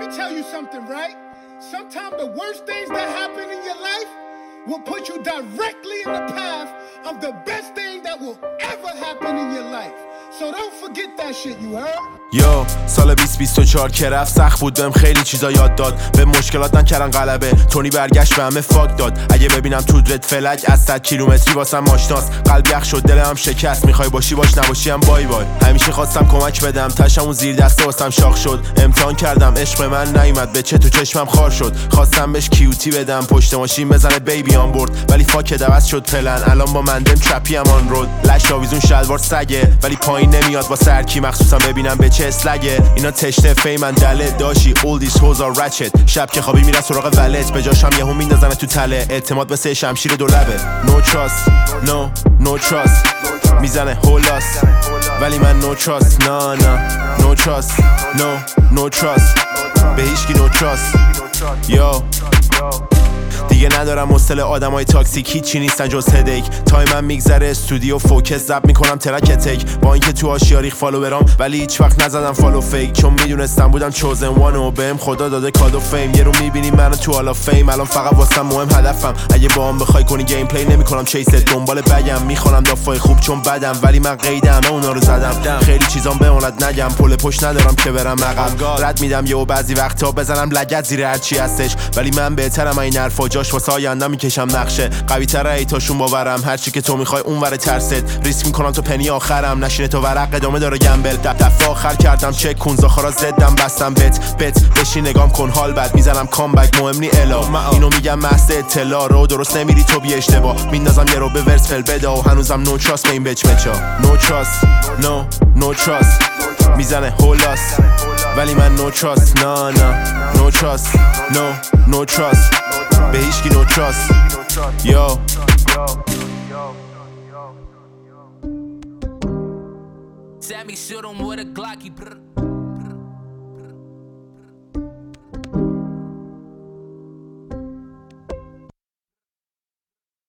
me tell you something, right? Sometimes the worst things that happen in your life will put you directly in the path of the best thing that will ever happen in your life. So don't forget that shit, you heard? یا سال 2024 که رفت سخت بود بهم خیلی چیزا یاد داد به مشکلات نکردن غلبه تونی برگشت به همه فاک داد اگه ببینم تو رد فلج از 100 کیلومتری واسم آشناس قلب یخ شد دلم شکست میخوای باشی باش نباشی هم بای بای همیشه خواستم کمک بدم تشم اون زیر دسته واسم شاخ شد امتحان کردم عشق من نیومد به چه تو چشمم خار شد خواستم بهش کیوتی بدم پشت ماشین بزنه بیبی آن برد ولی فاک دوست شد پلن الان با مندم چپی ام آن رود لش آویزون شلوار سگه ولی پایین نمیاد با سرکی مخصوصا ببینم به چه اسلگه اینا تشنه فیمن دله داشی all these hoes are ratchet شب که خوابی میره سراغ ولت به جاش هم یهو میندازنه تو تله اعتماد مثل شمشیر دو لبه no trust no trust میزنه هولاس ولی من no trust no trust no trust به هیچکی no trust yo دیگه ندارم مستل آدمای تاکسیک هیچی نیستن جز هدیک تایمم میگذره استودیو فوکس زب میکنم ترک تک با اینکه تو آشیاریخ فالوورام ولی هیچ وقت نزدم فالو فیک چون میدونستم بودم چوزن وان و بهم خدا داده کادو فیم یه رو میبینی منو تو حالا فیم الان فقط واسم مهم هدفم اگه با هم بخوای کنی گیم پلی نمیکنم چیست دنبال بگم میخونم دافای خوب چون بدم ولی من قید همه اونا رو زدم خیلی چیزام بماند نگم پل پشت ندارم که برم عقب رد میدم یهو بعضی وقتا بزنم لگد زیر هر چی هستش ولی من بهترم این حرفا جاش واسه آینده میکشم نقشه قوی تره ایتاشون باورم هرچی که تو میخوای اونور ترست ریسک میکنم تو پنی آخرم نشینه تو ورق ادامه داره گمبل دفعه آخر کردم چک کن زاخارا زدم بستم بت بشین نگام کن حال بد میزنم کامبک مهم نی الا اینو میگم محض اطلاع رو درست نمیری تو بی اشتباه میندازم یه رو به ورس فل بده و هنوزم نو تراست به این بچ مچا no trust میزنه هولاس ولی من no trust no trust no trust به هیچکی no trust yo Sammy shoot him with a Glocky.